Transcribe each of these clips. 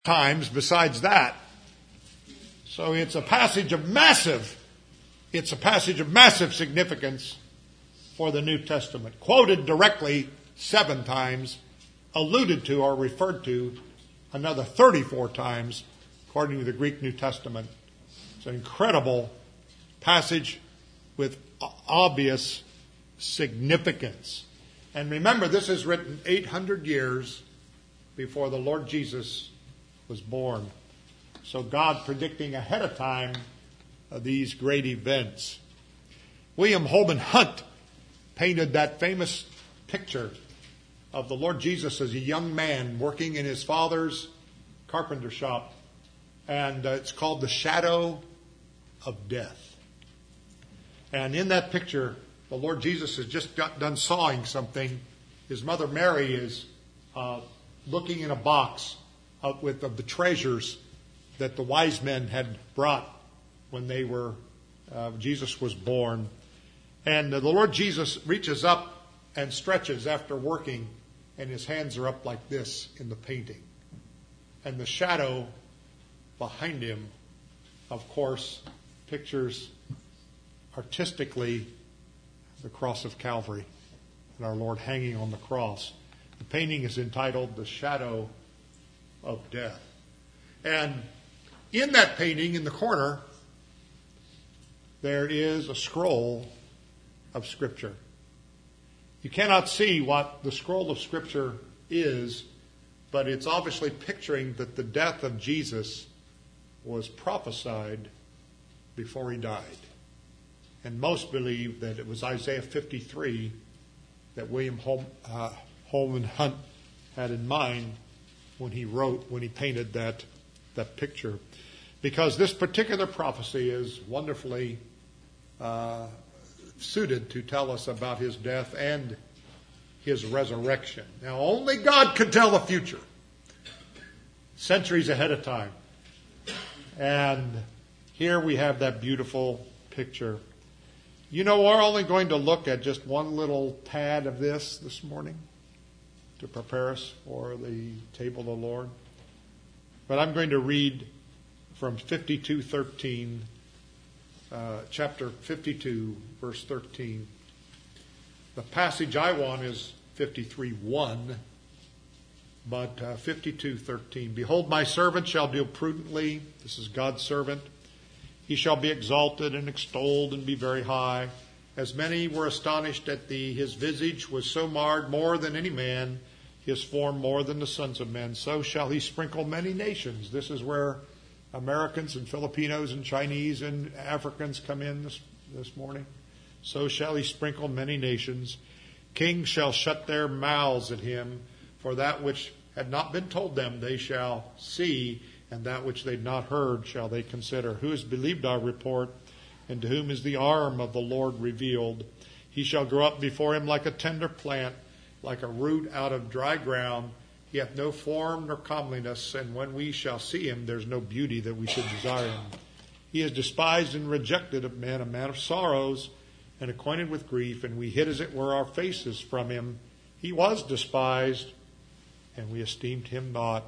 times besides that. So it's a passage of massive significance for the New Testament. Quoted directly 7 times, alluded to or referred to another 34 times, according to the Greek New Testament. It's an incredible passage with obvious significance. And remember, this is written 800 years before the Lord Jesus was born. So God predicting ahead of time these great events. William Holman Hunt painted that famous picture of the Lord Jesus as a young man working in his father's carpenter shop. And it's called The Shadow of Death. And in that picture, the Lord Jesus has just got done sawing something. His mother Mary is looking in a box of the treasures that the wise men had brought when Jesus was born. And the Lord Jesus reaches up and stretches after working, and his hands are up like this in the painting. And the shadow behind him, of course, pictures artistically the cross of Calvary and our Lord hanging on the cross. The painting is entitled The Shadow of Death. And in that painting, in the corner, there is a scroll of Scripture. You cannot see what the scroll of Scripture is, but it's obviously picturing that the death of Jesus was prophesied before he died. And most believe that it was Isaiah 53 that William Holman Hunt had in mind when he painted that picture. Because this particular prophecy is wonderfully suited to tell us about his death and his resurrection. Now, only God can tell the future, centuries ahead of time. And here we have that beautiful picture. You know, we're only going to look at just one little tad of this morning to prepare us for the table of the Lord. But I'm going to read from 52:13, chapter 52, verse 13. The passage I want is 53:1, but 52:13. Behold, my servant shall deal prudently. This is God's servant. He shall be exalted and extolled and be very high. As many were astonished at thee, his visage was so marred more than any man, his form more than the sons of men. So shall he sprinkle many nations. This is where Americans and Filipinos and Chinese and Africans come in this morning. So shall he sprinkle many nations. Kings shall shut their mouths at him, for that which had not been told them they shall see, and that which they had not heard shall they consider. Who has believed our report, and to whom is the arm of the Lord revealed? He shall grow up before him like a tender plant, like a root out of dry ground. He hath no form nor comeliness, and when we shall see him, there's no beauty that we should desire him. He is despised and rejected of men, a man of sorrows, and acquainted with grief, and we hid as it were our faces from him. He was despised, and we esteemed him not.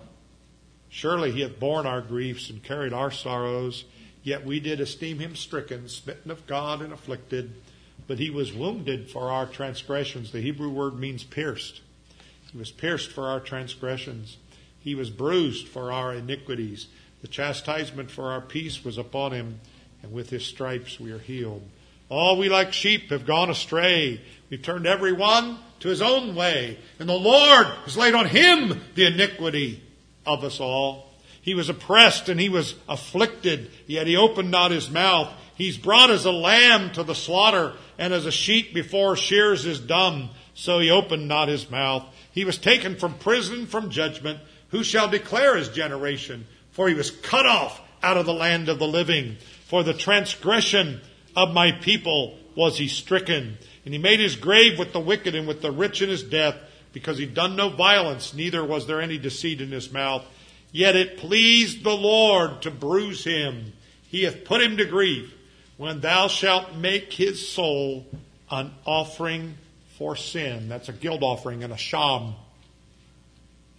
Surely he hath borne our griefs and carried our sorrows, yet we did esteem him stricken, smitten of God, and afflicted. But he was wounded for our transgressions. The Hebrew word means pierced. He was pierced for our transgressions. He was bruised for our iniquities. The chastisement for our peace was upon him, and with his stripes we are healed. All we like sheep have gone astray. We've turned every one to his own way, and the Lord has laid on him the iniquity of us all. He was oppressed and he was afflicted, yet he opened not his mouth. He's brought as a lamb to the slaughter, and as a sheep before shears is dumb, so he opened not his mouth. He was taken from prison, from judgment. Who shall declare his generation? For he was cut off out of the land of the living. For the transgression of my people was he stricken. And he made his grave with the wicked and with the rich in his death, because he done no violence, neither was there any deceit in his mouth. Yet it pleased the Lord to bruise him. He hath put him to grief. When thou shalt make his soul an offering for sin. That's a guilt offering and a sham.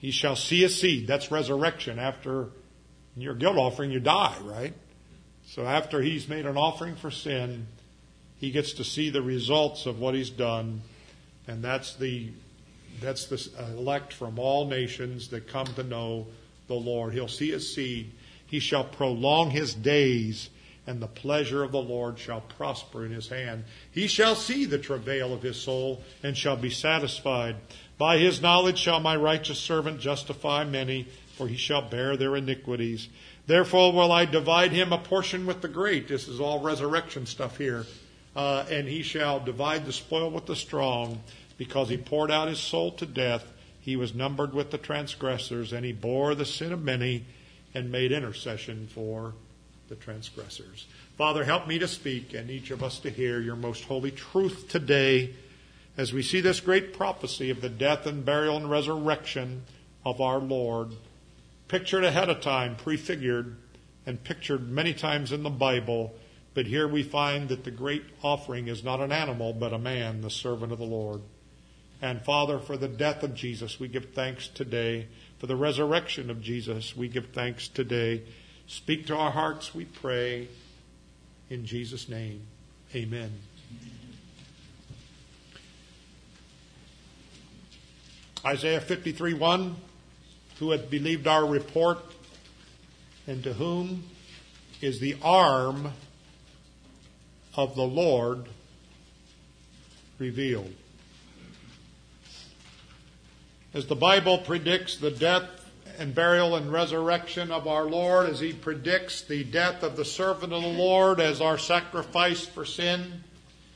He shall see a seed. That's resurrection. After your guilt offering, you die, right? So after he's made an offering for sin, he gets to see the results of what he's done. And that's the elect from all nations that come to know the Lord. He'll see a seed. He shall prolong his days, and the pleasure of the Lord shall prosper in his hand. He shall see the travail of his soul, and shall be satisfied. By his knowledge shall my righteous servant justify many, for he shall bear their iniquities. Therefore will I divide him a portion with the great. This is all resurrection stuff here. And he shall divide the spoil with the strong, because he poured out his soul to death. He was numbered with the transgressors, and he bore the sin of many, and made intercession for the transgressors. Father, help me to speak, and each of us to hear your most holy truth today, as we see this great prophecy of the death and burial and resurrection of our Lord, pictured ahead of time, prefigured, and pictured many times in the Bible. But here we find that the great offering is not an animal, but a man, the servant of the Lord. And Father, for the death of Jesus, we give thanks today. For the resurrection of Jesus, we give thanks today. Speak to our hearts, we pray. In Jesus' name, amen. Isaiah 53:1, who hath believed our report, and to whom is the arm of the Lord revealed. As the Bible predicts the death and burial and resurrection of our Lord, as he predicts the death of the servant of the Lord as our sacrifice for sin,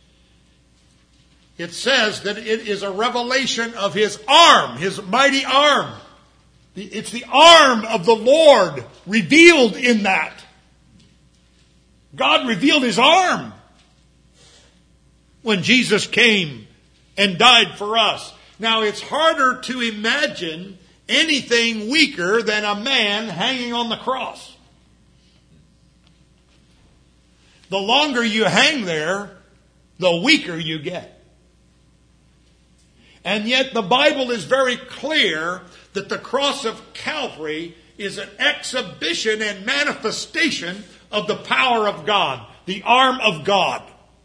it says that it is a revelation of his arm, his mighty arm. It's the arm of the Lord revealed in that. God revealed his arm when Jesus came and died for us. Now, it's harder to imagine anything weaker than a man hanging on the cross. The longer you hang there, the weaker you get. And yet the Bible is very clear that the cross of Calvary is an exhibition and manifestation of the power of God, the arm of God.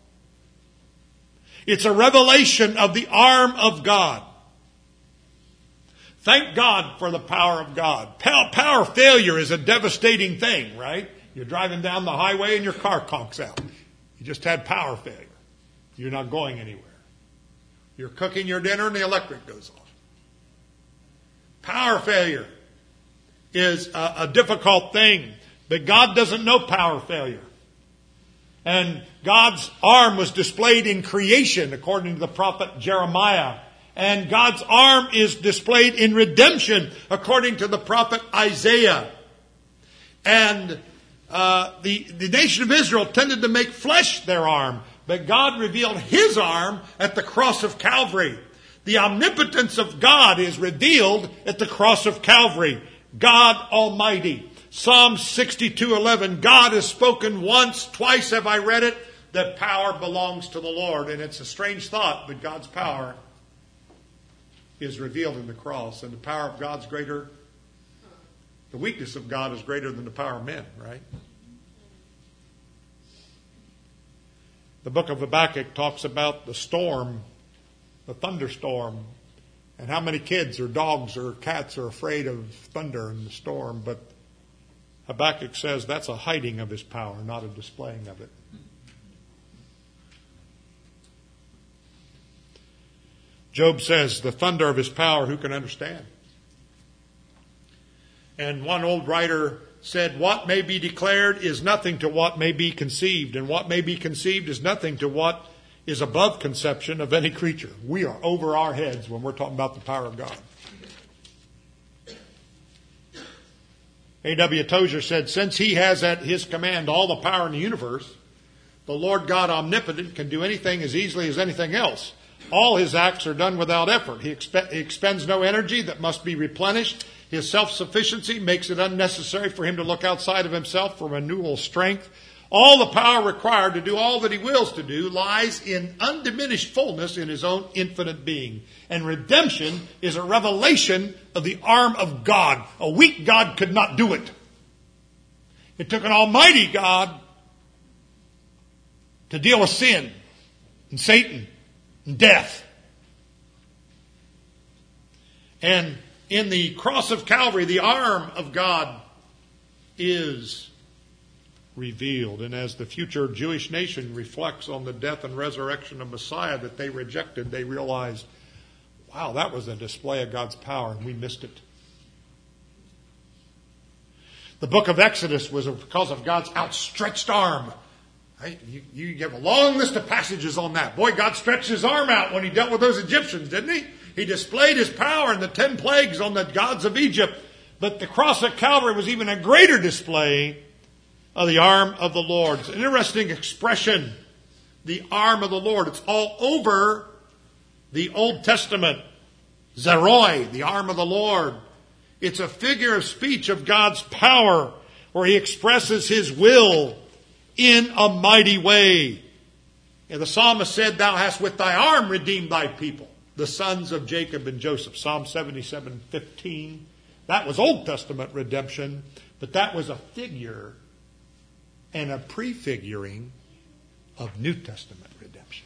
It's a revelation of the arm of God. Thank God for the power of God. Power failure is a devastating thing, right? You're driving down the highway and your car conks out. You just had power failure. You're not going anywhere. You're cooking your dinner and the electric goes off. Power failure is a difficult thing, but God doesn't know power failure. And God's arm was displayed in creation, according to the prophet Jeremiah. And God's arm is displayed in redemption, according to the prophet Isaiah. And the nation of Israel tended to make flesh their arm, but God revealed his arm at the cross of Calvary. The omnipotence of God is revealed at the cross of Calvary. God Almighty. Psalm 62:11, God has spoken once, twice have I read it, that power belongs to the Lord. And it's a strange thought, but God's power is revealed in the cross. And the power of God's greater, the weakness of God is greater than the power of men, right? The book of Habakkuk talks about the storm, the thunderstorm, and how many kids or dogs or cats are afraid of thunder and the storm. But Habakkuk says that's a hiding of his power, not a displaying of it. Job says, the thunder of his power, who can understand? And one old writer said, what may be declared is nothing to what may be conceived, and what may be conceived is nothing to what is above conception of any creature. We are over our heads when we're talking about the power of God. A.W. Tozer said, since he has at his command all the power in the universe, the Lord God omnipotent can do anything as easily as anything else. All his acts are done without effort. He expends no energy that must be replenished. His self-sufficiency makes it unnecessary for him to look outside of himself for renewal strength. All the power required to do all that he wills to do lies in undiminished fullness in his own infinite being. And redemption is a revelation of the arm of God. A weak God could not do it. It took an almighty God to deal with sin and Satan and death. And in the cross of Calvary, the arm of God is revealed. And as the future Jewish nation reflects on the death and resurrection of Messiah that they rejected, they realized, wow, that was a display of God's power, and we missed it. The book of Exodus was because of God's outstretched arm. You have a long list of passages on that. Boy, God stretched his arm out when he dealt with those Egyptians, didn't he? He displayed his power in the 10 plagues on the gods of Egypt. But the cross of Calvary was even a greater display of the arm of the Lord. It's an interesting expression, the arm of the Lord. It's all over the Old Testament. Zeroi, the arm of the Lord. It's a figure of speech of God's power where he expresses his will in a mighty way. And the psalmist said, thou hast with thy arm redeemed thy people, the sons of Jacob and Joseph. Psalm 77:15. That was Old Testament redemption, but that was a figure and a prefiguring of New Testament redemption.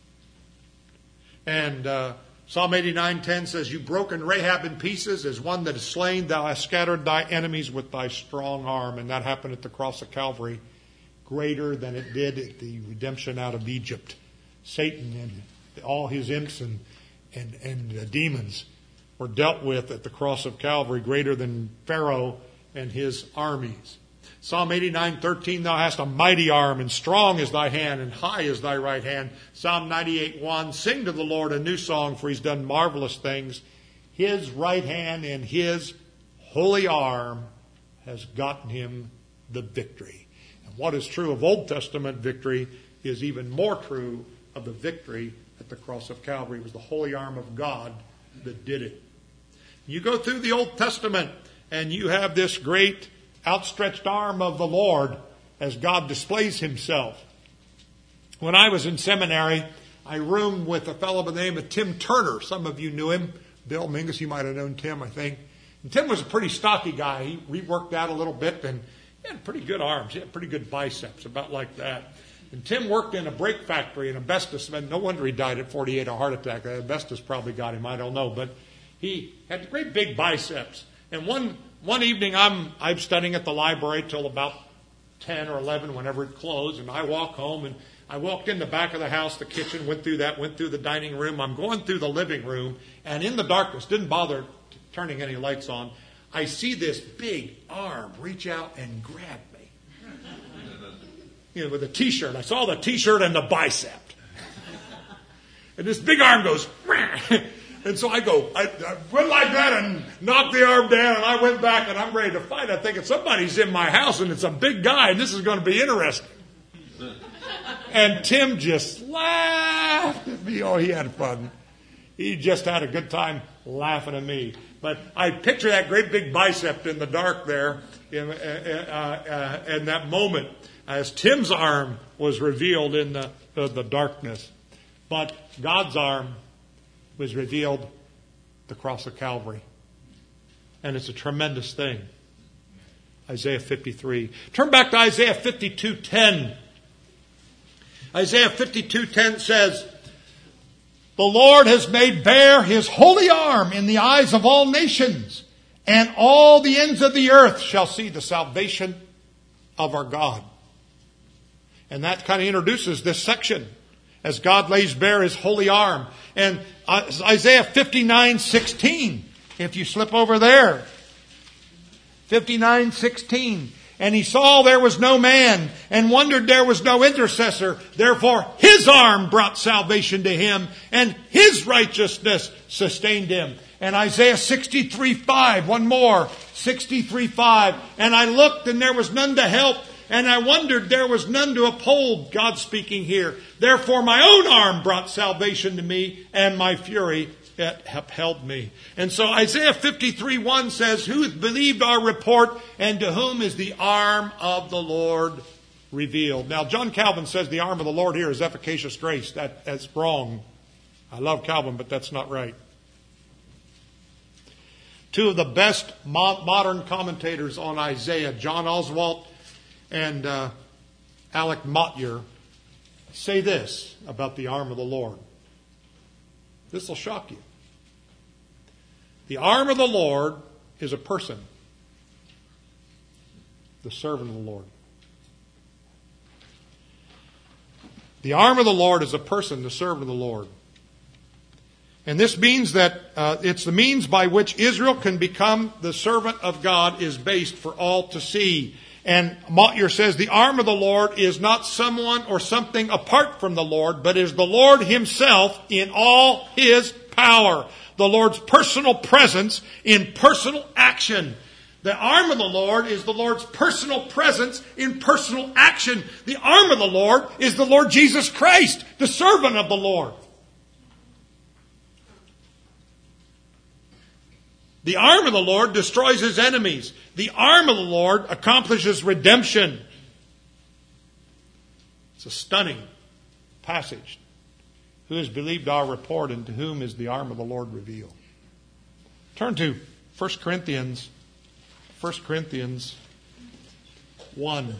And Psalm 89:10 says, you broken Rahab in pieces as one that is slain. Thou hast scattered thy enemies with thy strong arm. And that happened at the cross of Calvary, greater than it did at the redemption out of Egypt. Satan and all his imps and demons were dealt with at the cross of Calvary, greater than Pharaoh and his armies. Psalm 89:13, thou hast a mighty arm, and strong is thy hand, and high is thy right hand. Psalm 98:1, sing to the Lord a new song, for he's done marvelous things. His right hand and his holy arm has gotten him the victory. And what is true of Old Testament victory is even more true of the victory at the cross of Calvary. It was the holy arm of God that did it. You go through the Old Testament, and you have this great outstretched arm of the Lord as God displays himself. When I was in seminary, I roomed with a fellow by the name of Tim Turner. Some of you knew him. Bill Mingus, you might have known Tim, I think. And Tim was a pretty stocky guy. He reworked out a little bit, and he had pretty good arms. He had pretty good biceps, about like that. And Tim worked in a brake factory in asbestos. No wonder he died at 48, a heart attack. Asbestos probably got him, I don't know. But he had great big biceps. And one evening, I'm studying at the library till about 10 or 11, whenever it closed, and I walk home, and I walked in the back of the house, the kitchen, went through the dining room. I'm going through the living room, and in the darkness, didn't bother turning any lights on, I see this big arm reach out and grab me. With a T-shirt. I saw the T-shirt and the bicep. And this big arm goes, and so I went like that and knocked the arm down, and I went back, and I'm ready to fight. I'm thinking, somebody's in my house, and it's a big guy, and this is going to be interesting. And Tim just laughed at me. Oh, he had fun. He just had a good time laughing at me. But I picture that great big bicep in the dark there in that moment as Tim's arm was revealed in the darkness. But God's arm was revealed at the cross of Calvary. And it's a tremendous thing. Isaiah 53. Turn back to Isaiah 52:10. Isaiah 52:10 says, the Lord has made bare his holy arm in the eyes of all nations, and all the ends of the earth shall see the salvation of our God. And that kind of introduces this section as God lays bare his holy arm. And Isaiah 59:16, if you slip over there. 59:16. And he saw there was no man, and wondered there was no intercessor. Therefore his arm brought salvation to him, and his righteousness sustained him. And Isaiah 63:5, one more, 63:5. And I looked, and there was none to help, and I wondered, there was none to uphold. God speaking here. Therefore my own arm brought salvation to me, and my fury it upheld me. And so Isaiah 53:1 says, who hath believed our report, and to whom is the arm of the Lord revealed. Now, John Calvin says the arm of the Lord here is efficacious grace. That's wrong. I love Calvin, but that's not right. Two of the best modern commentators on Isaiah, John Oswalt and Alec Motyer, say this about the arm of the Lord. This will shock you. The arm of the Lord is a person, the servant of the Lord. The arm of the Lord is a person, the servant of the Lord. And this means that it's the means by which Israel can become the servant of God is based for all to see. And Motyer says the arm of the Lord is not someone or something apart from the Lord, but is the Lord Himself in all His power. The Lord's personal presence in personal action. The arm of the Lord is the Lord's personal presence in personal action. The arm of the Lord is the Lord Jesus Christ, the servant of the Lord. The arm of the Lord destroys His enemies. The arm of the Lord accomplishes redemption. It's a stunning passage. Who has believed our report, and to whom is the arm of the Lord revealed? Turn to 1 Corinthians 1.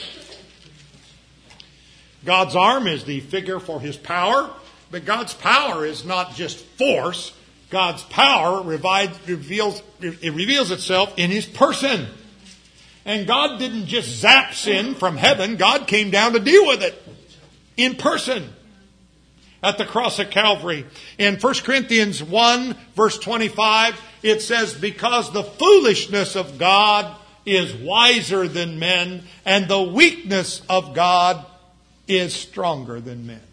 God's arm is the figure for His power, but God's power is not just force. God's power reveals itself in His person. And God didn't just zap sin from heaven. God came down to deal with it in person at the cross of Calvary. In 1 Corinthians 1, verse 25, it says, because the foolishness of God is wiser than men, and the weakness of God is stronger than men.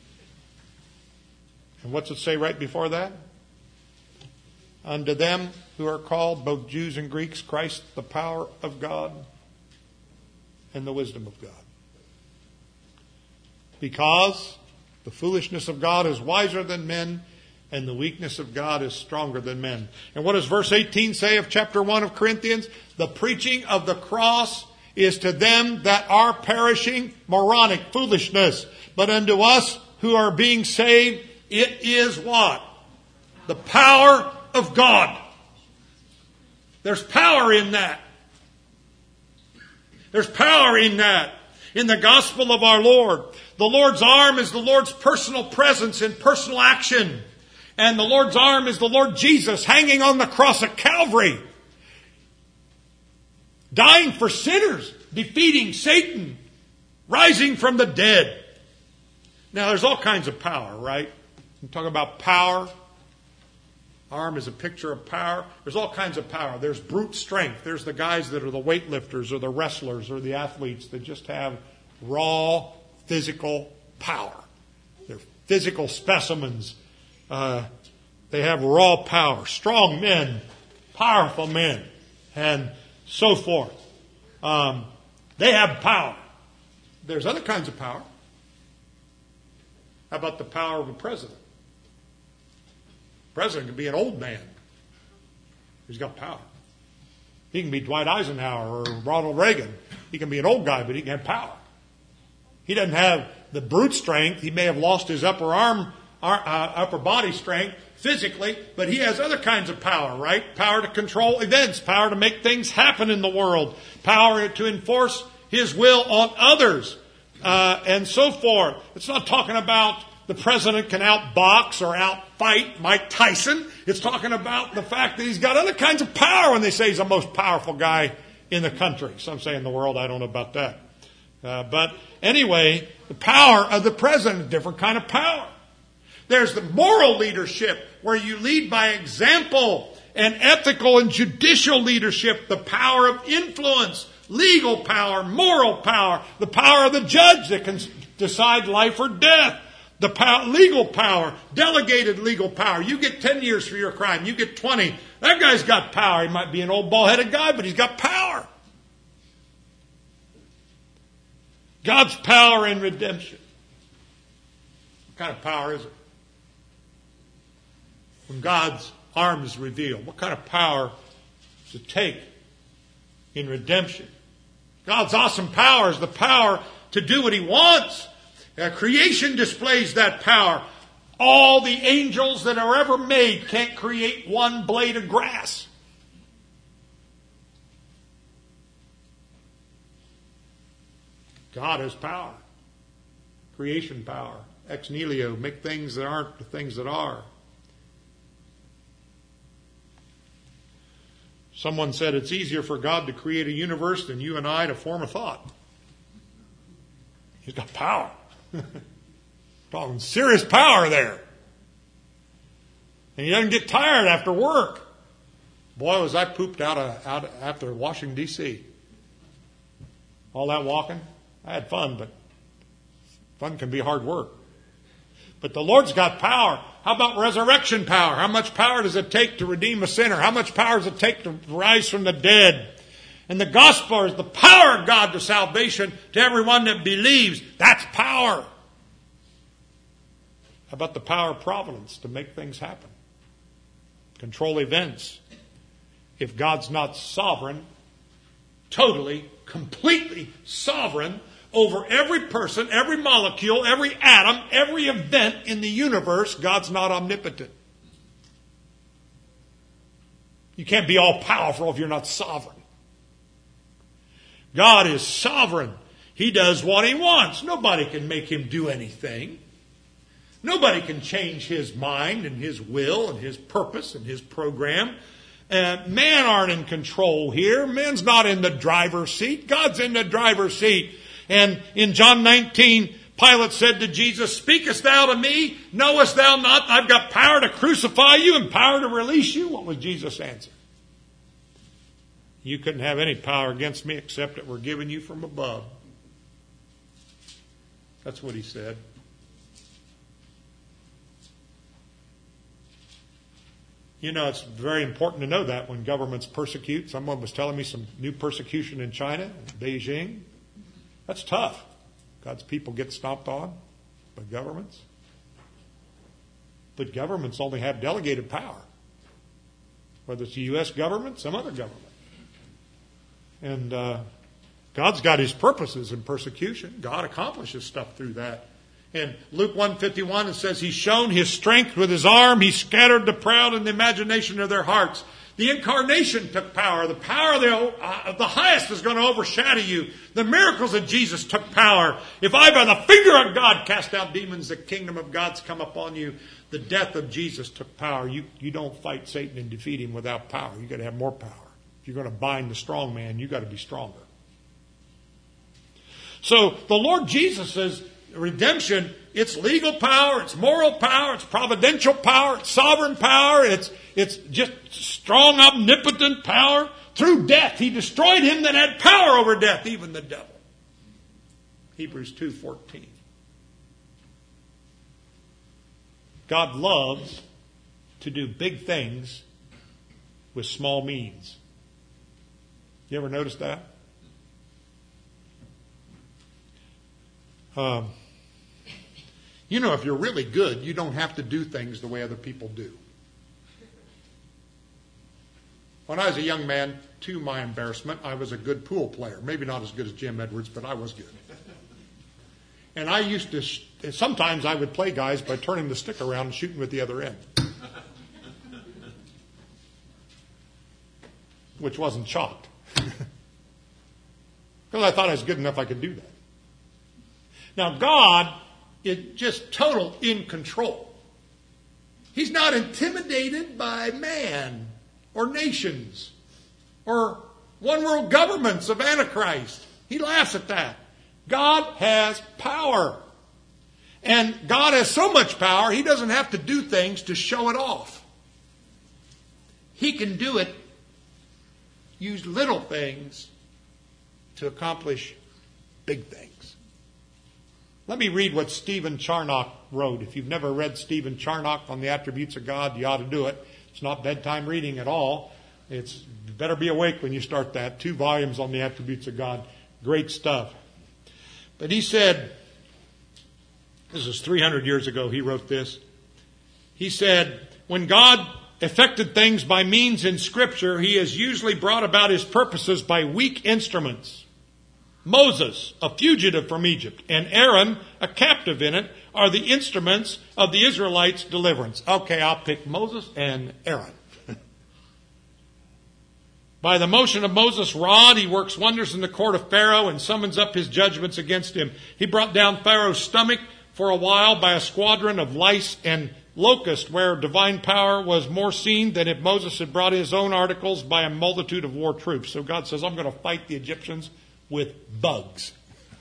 And what's it say right before that? Unto them who are called, both Jews and Greeks, Christ, the power of God and the wisdom of God. Because the foolishness of God is wiser than men, and the weakness of God is stronger than men. And what does verse 18 say of chapter 1 of Corinthians? The preaching of the cross is to them that are perishing moronic foolishness. But unto us who are being saved, it is what? The power of God. There's power in that. There's power in that. In the gospel of our Lord. The Lord's arm is the Lord's personal presence in personal action. And the Lord's arm is the Lord Jesus hanging on the cross at Calvary. Dying for sinners. Defeating Satan. Rising from the dead. Now there's all kinds of power, right? You talk about power. Arm is a picture of power. There's all kinds of power. There's brute strength. There's the guys that are the weightlifters or the wrestlers or the athletes that just have raw physical power. They're physical specimens. They have raw power. Strong men, powerful men, and so forth. They have power. There's other kinds of power. How about the power of a president? The president can be an old man. He's got power. He can be Dwight Eisenhower or Ronald Reagan. He can be an old guy, but he can have power. He doesn't have the brute strength. He may have lost his upper body strength physically, but he has other kinds of power, right? Power to control events, power to make things happen in the world, power to enforce his will on others, and so forth. It's not talking about the president can outbox or outfight Mike Tyson. It's talking about the fact that he's got other kinds of power when they say he's the most powerful guy in the country. Some say in the world. I don't know about that. But anyway, the power of the president is a different kind of power. There's the moral leadership where you lead by example, and ethical and judicial leadership, the power of influence, legal power, moral power, the power of the judge that can decide life or death. The legal power, delegated legal power. You get 10 years for your crime. You get 20. That guy's got power. He might be an old bald-headed guy, but he's got power. God's power in redemption. What kind of power is it? When God's arm is revealed, what kind of power does it take in redemption? God's awesome power is the power to do what He wants. Creation displays that power. All the angels that are ever made can't create one blade of grass. God has power. Creation power. Ex nihilo. Make things that aren't the things that are. Someone said it's easier for God to create a universe than you and I to form a thought. He's got power. Talking serious power there. And he doesn't get tired after work. Boy, was I pooped out after Washington, D.C. All that walking. I had fun, but fun can be hard work. But the Lord's got power. How about resurrection power? How much power does it take to redeem a sinner? How much power does it take to rise from the dead? And the gospel is the power of God to salvation to everyone that believes. That's power. How about the power of providence to make things happen? Control events. If God's not sovereign, totally, completely sovereign over every person, every molecule, every atom, every event in the universe, God's not omnipotent. You can't be all powerful if you're not sovereign. God is sovereign. He does what He wants. Nobody can make Him do anything. Nobody can change His mind and His will and His purpose and His program. Man aren't in control here. Man's not in the driver's seat. God's in the driver's seat. And in John 19, Pilate said to Jesus, "Speakest thou to me? Knowest thou not I've got power to crucify you and power to release you?" What was Jesus' answer? You couldn't have any power against me except it were given you from above. That's what He said. You know, it's very important to know that when governments persecute. Someone was telling me some new persecution in China, Beijing. That's tough. God's people get stomped on by governments. But governments only have delegated power. Whether it's the U.S. government, some other government. And God's got His purposes in persecution. God accomplishes stuff through that. In Luke 1:51, it says, He's shown His strength with His arm. He scattered the proud in the imagination of their hearts. The incarnation took power. The power of the highest is going to overshadow you. The miracles of Jesus took power. If I, by the finger of God, cast out demons, the kingdom of God's come upon you. The death of Jesus took power. You don't fight Satan and defeat him without power. You've got to have more power. If you're going to bind the strong man, you've got to be stronger. So the Lord Jesus' redemption, it's legal power, it's moral power, it's providential power, it's sovereign power, it's just strong, omnipotent power. Through death, He destroyed him that had power over death, even the devil. Hebrews 2:14. God loves to do big things with small means. You ever notice that? You know, if you're really good, you don't have to do things the way other people do. When I was a young man, to my embarrassment, I was a good pool player. Maybe not as good as Jim Edwards, but I was good. And I used to, sometimes I would play guys by turning the stick around and shooting with the other end. Which wasn't chalked. Because I thought I was good enough I could do that. Now God is just total in control. He's not intimidated by man or nations or one world governments of Antichrist. He laughs at that. God has power. And God has so much power, He doesn't have to do things to show it off. He can do it, use little things to accomplish big things. Let me read what Stephen Charnock wrote. If you've never read Stephen Charnock on the attributes of God, you ought to do it. It's not bedtime reading at all. You better be awake when you start that. 2 volumes on the attributes of God. Great stuff. But he said, this is 300 years ago he wrote this. He said, when God effected things by means in Scripture, He has usually brought about His purposes by weak instruments. Moses, a fugitive from Egypt, and Aaron, a captive in it, are the instruments of the Israelites' deliverance. Okay, I'll pick Moses and Aaron. By the motion of Moses' rod, he works wonders in the court of Pharaoh and summons up his judgments against him. He brought down Pharaoh's stomach for a while by a squadron of lice and locusts, where divine power was more seen than if Moses had brought his own articles by a multitude of war troops. So God says, I'm going to fight the Egyptians with bugs.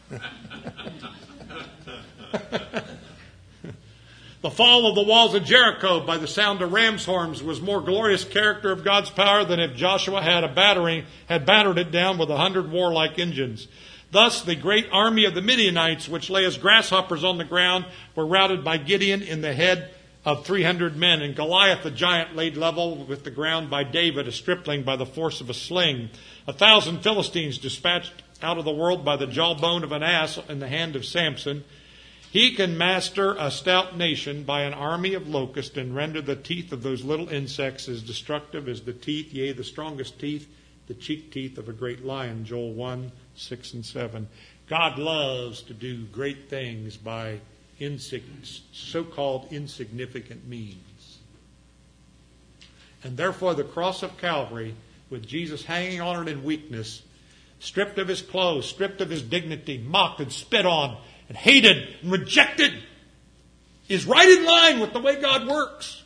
The fall of the walls of Jericho by the sound of ram's horns was more glorious character of God's power than if Joshua had battered it down with 100 warlike engines. Thus the great army of the Midianites, which lay as grasshoppers on the ground, were routed by Gideon in the head of 300 men. And Goliath the giant laid level with the ground by David, a stripling by the force of a sling. 1,000 Philistines dispatched out of the world by the jawbone of an ass in the hand of Samson. He can master a stout nation by an army of locusts and render the teeth of those little insects as destructive as the teeth, yea, the strongest teeth, the cheek teeth of a great lion. Joel 1, 6 and 7. God loves to do great things by so-called insignificant means. And therefore the cross of Calvary, with Jesus hanging on it in weakness, stripped of his clothes, stripped of his dignity, mocked and spit on, and hated and rejected, is right in line with the way God works.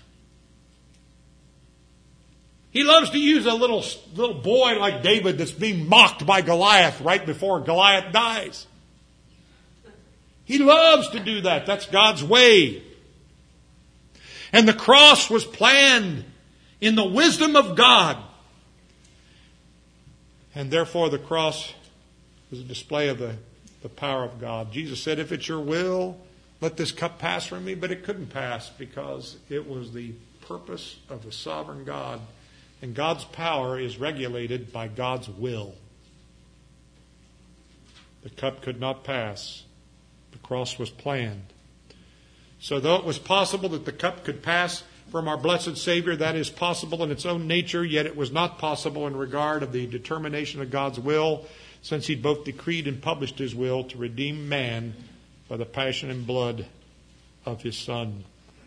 He loves to use a little boy like David that's being mocked by Goliath right before Goliath dies. He loves to do that. That's God's way. And the cross was planned in the wisdom of God. And therefore the cross is a display of the power of God. Jesus said, if it's your will, let this cup pass from me. But it couldn't pass because it was the purpose of the sovereign God. And God's power is regulated by God's will. The cup could not pass. The cross was planned. So though it was possible that the cup could pass from our blessed Savior, that is possible in its own nature, yet it was not possible in regard of the determination of God's will, since he both decreed and published his will to redeem man by the passion and blood of his Son.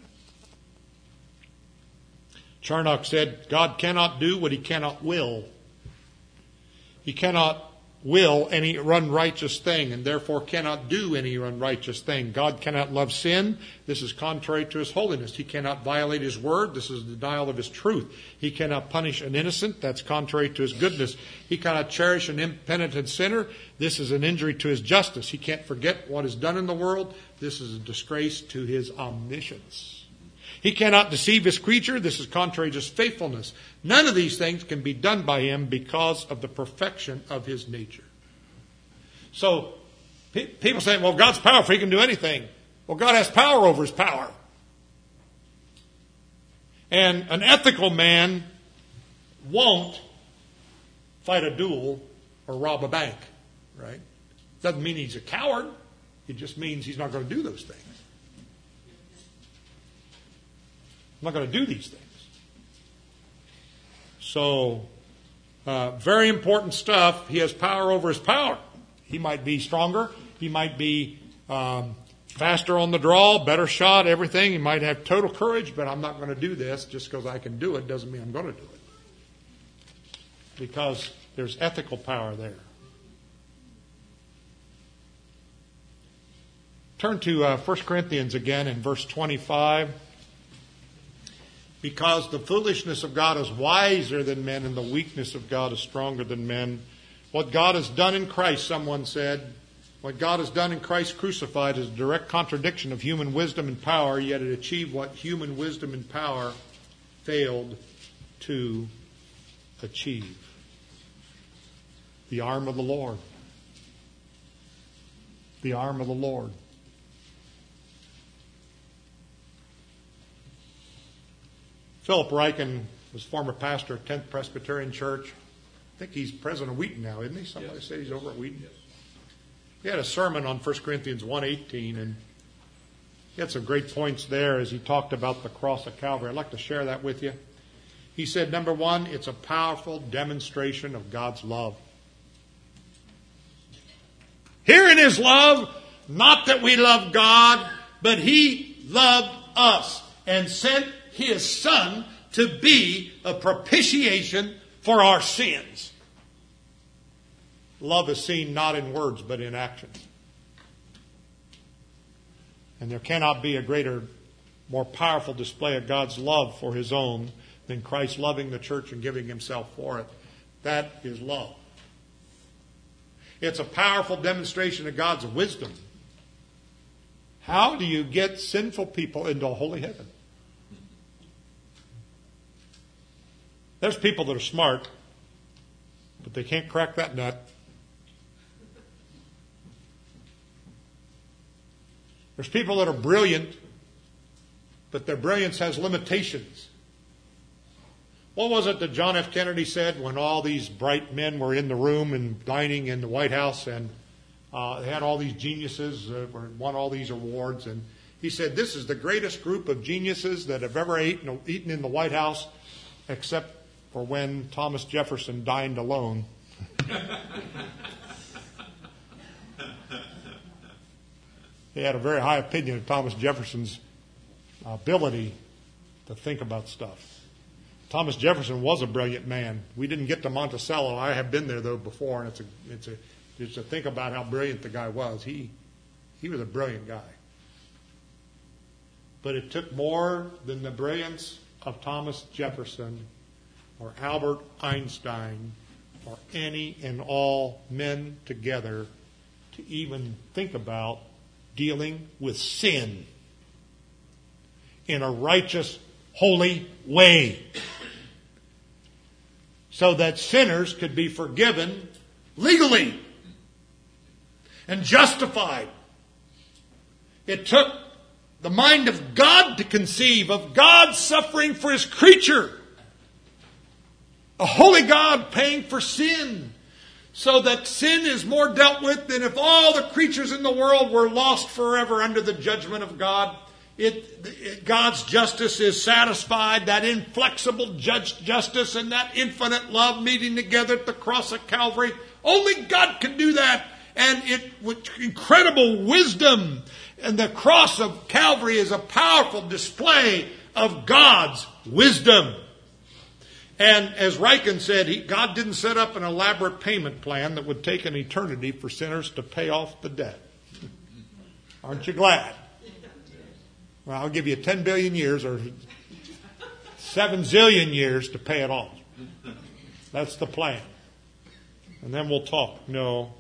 Charnock said, God cannot do what he cannot will. He cannot will any unrighteous thing, and therefore cannot do any unrighteous thing. God cannot love sin. This is contrary to his holiness. He cannot violate his word. This is denial of his truth. He cannot punish an innocent. That's contrary to his goodness. He cannot cherish an impenitent sinner. This is an injury to his justice. He can't forget what is done in the world. This is a disgrace to his omniscience. He cannot deceive his creature. This is contrary to his faithfulness. None of these things can be done by him because of the perfection of his nature. So, people say, well, God's powerful. He can do anything. Well, God has power over his power. And an ethical man won't fight a duel or rob a bank, right? Doesn't mean he's a coward. It just means he's not going to do those things. I'm not going to do these things. So, very important stuff. He has power over his power. He might be stronger. He might be faster on the draw, better shot, everything. He might have total courage, but I'm not going to do this just because I can do it doesn't mean I'm going to do it. Because there's ethical power there. Turn to 1 Corinthians again in verse 25. Because the foolishness of God is wiser than men, and the weakness of God is stronger than men. What God has done in Christ, someone said, what God has done in Christ crucified is a direct contradiction of human wisdom and power, yet it achieved what human wisdom and power failed to achieve. The arm of the Lord. The arm of the Lord. Philip Ryken was former pastor of 10th Presbyterian Church. I think he's president of Wheaton now, isn't he? Somebody said he's over at Wheaton. Yes. He had a sermon on 1 Corinthians 1:18, and he had some great points there as he talked about the cross of Calvary. I'd like to share that with you. He said, number one, it's a powerful demonstration of God's love. Herein is love, not that we love God, but He loved us and sent His Son to be a propitiation for our sins. Love is seen not in words, but in actions. And there cannot be a greater, more powerful display of God's love for His own than Christ loving the church and giving Himself for it. That is love. It's a powerful demonstration of God's wisdom. How do you get sinful people into a holy heaven? There's people that are smart, but they can't crack that nut. There's people that are brilliant, but their brilliance has limitations. What was it that John F. Kennedy said when all these bright men were in the room and dining in the White House, and they had all these geniuses that won all these awards, and he said, "This is the greatest group of geniuses that have ever eaten in the White House, except for when Thomas Jefferson dined alone." He had a very high opinion of Thomas Jefferson's ability to think about stuff. Thomas Jefferson was a brilliant man. We didn't get to Monticello. I have been there though before, and it's a think about how brilliant the guy was. He was a brilliant guy. But it took more than the brilliance of Thomas Jefferson or Albert Einstein or any and all men together to even think about dealing with sin in a righteous, holy way, so that sinners could be forgiven legally and justified. It took the mind of God to conceive of God suffering for His creature, a holy God paying for sin, so that sin is more dealt with than if all the creatures in the world were lost forever under the judgment of God. God's justice is satisfied, that inflexible justice and that infinite love meeting together at the cross of Calvary. Only God can do that. And with incredible wisdom. And the cross of Calvary is a powerful display of God's wisdom. And as Ryken said, God didn't set up an elaborate payment plan that would take an eternity for sinners to pay off the debt. Aren't you glad? Well, I'll give you 10 billion years or 7 zillion years to pay it off. That's the plan. And then we'll talk. No.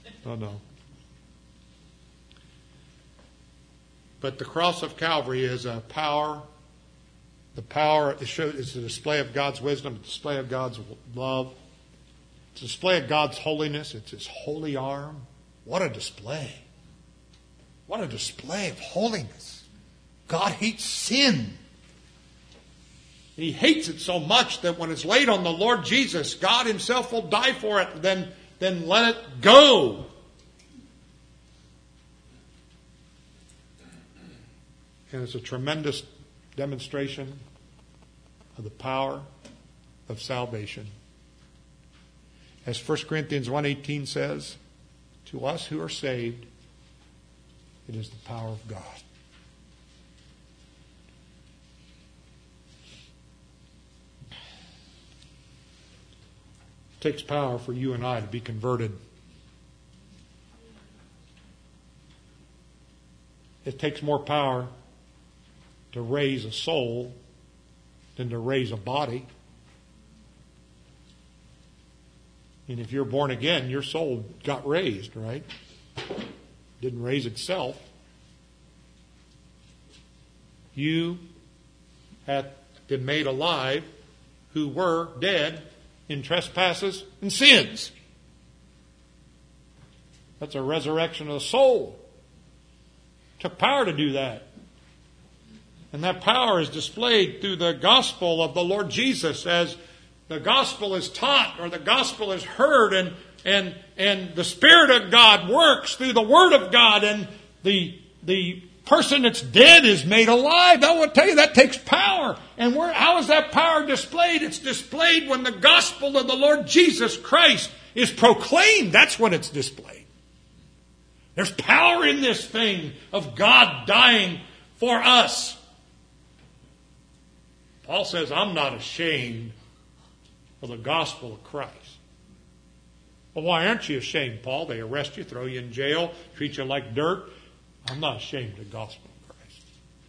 But the cross of Calvary is a power. The power is a display of God's wisdom, a display of God's love. It's a display of God's holiness. It's His holy arm. What a display. What a display of holiness. God hates sin. He hates it so much that when it's laid on the Lord Jesus, God Himself will die for it. Then let it go. And it's a tremendous demonstration of the power of salvation. As 1 Corinthians 1:18 says, to us who are saved, it is the power of God. It takes power for you and I to be converted. It takes more power to raise a soul than to raise a body. And if you're born again, your soul got raised, right? Didn't raise itself. You had been made alive who were dead in trespasses and sins. That's a resurrection of the soul. It took power to do that. And that power is displayed through the gospel of the Lord Jesus as the gospel is taught or the gospel is heard and the Spirit of God works through the Word of God and the person that's dead is made alive. I will tell you that takes power. And how is that power displayed? It's displayed when the gospel of the Lord Jesus Christ is proclaimed. That's when it's displayed. There's power in this thing of God dying for us. Paul says, I'm not ashamed of the gospel of Christ. Well, why aren't you ashamed, Paul? They arrest you, throw you in jail, treat you like dirt. I'm not ashamed of the gospel of Christ.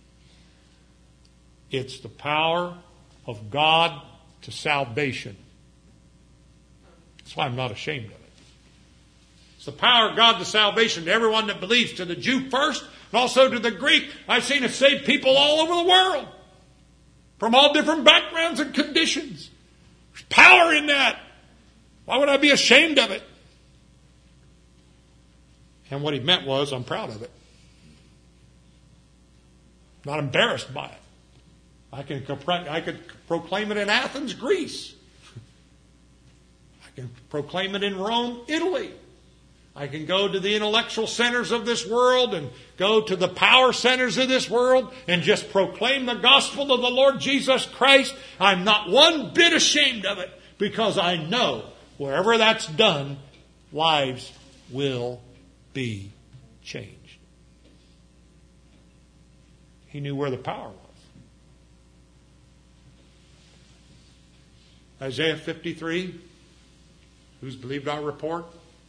It's the power of God to salvation. That's why I'm not ashamed of it. It's the power of God to salvation to everyone that believes, to the Jew first, and also to the Greek. I've seen it save people all over the world, from all different backgrounds and conditions. There's power in that. Why would I be ashamed of it? And what he meant was, I'm proud of it. Not embarrassed by it. I could proclaim it in Athens, Greece. I can proclaim it in Rome, Italy. I can go to the intellectual centers of this world and go to the power centers of this world and just proclaim the gospel of the Lord Jesus Christ. I'm not one bit ashamed of it, because I know wherever that's done, lives will be changed. He knew where the power was. Isaiah 53, who's believed our report?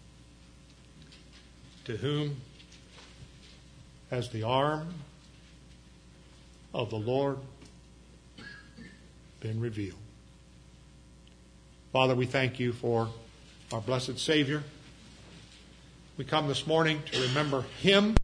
To whom has the arm of the Lord been revealed? Father, we thank you for our blessed Savior. We come this morning to remember him